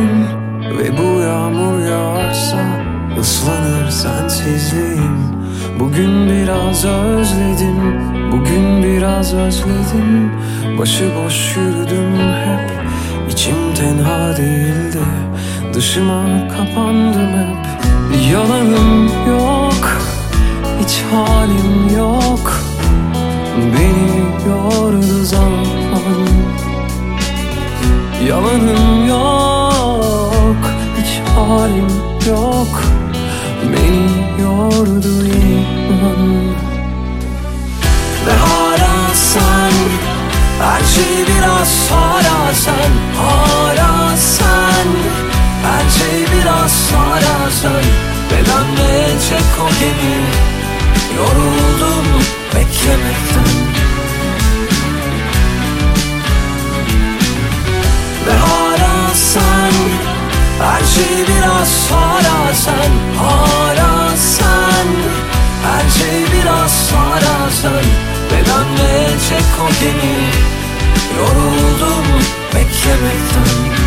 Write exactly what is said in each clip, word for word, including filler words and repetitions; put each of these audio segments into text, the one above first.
gün ve bu yağmur yağarsa ıslanır sensizliğim. Bugün biraz özledim, bugün biraz özledim. Başıboş yürüdüm hep, içim tenha değildi, dışıma kapandım hep. Yalanım yok, hiç halim yok, beni yordu zaman. Yalanım yok, hiç halim yok, beni yordu inan. Ve hala sen, her şey biraz hala sen. Hala sen, her şey biraz hala sen. Ve dönmeyecek o gemi, yoruldum beklemekten. Ve hala sen, her şey biraz hala sen. Hala sen, her şey biraz hala sen. Ve dönmeyecek o gemi, yoruldum beklemekten.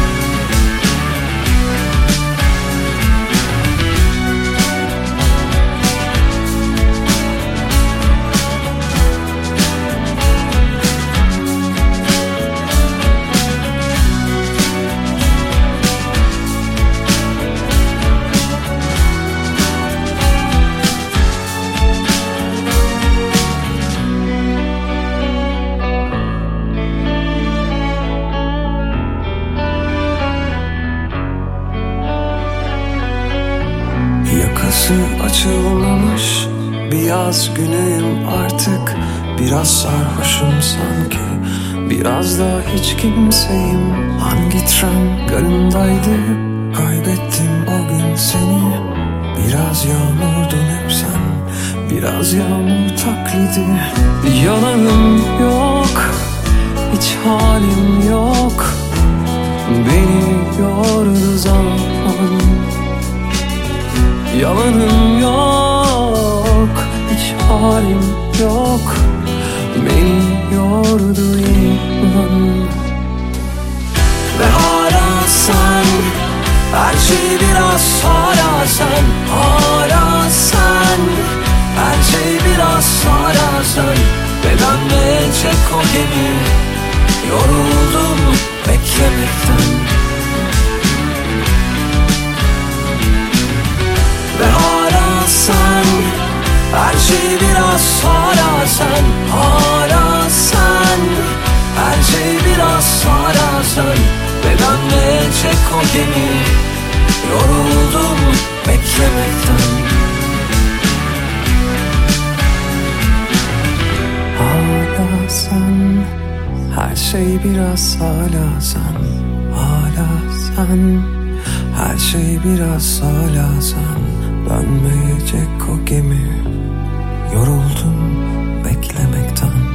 Yakası açılmamış bir yaz günüyüm artık. Biraz sarhoşum sanki, biraz da hiç kimseyim. Hangi tren garındaydı, kaybettim o gün seni. Biraz yağmurdun hep sen, biraz yağmur taklidi. Yalanım yok, hiç halim yok, beni yordu zaman. Yalanım yok, hiç halim yok, beni yordu inan. Ve hala sen, her şey biraz hala sen. Hala sen, her şey biraz hala sen. Ve dönmeyecek o gemi, yoruldum beklemekten. Ve hala sen, her şey biraz hala sen. Hala sen, her şey biraz hala sen. Ve dönmeyecek o gemi, yoruldum beklemekten. Hala sen, her şey biraz hala sen. Hala sen, her şey biraz hala sen. Dönmeyecek o gemi, yoruldum beklemekten.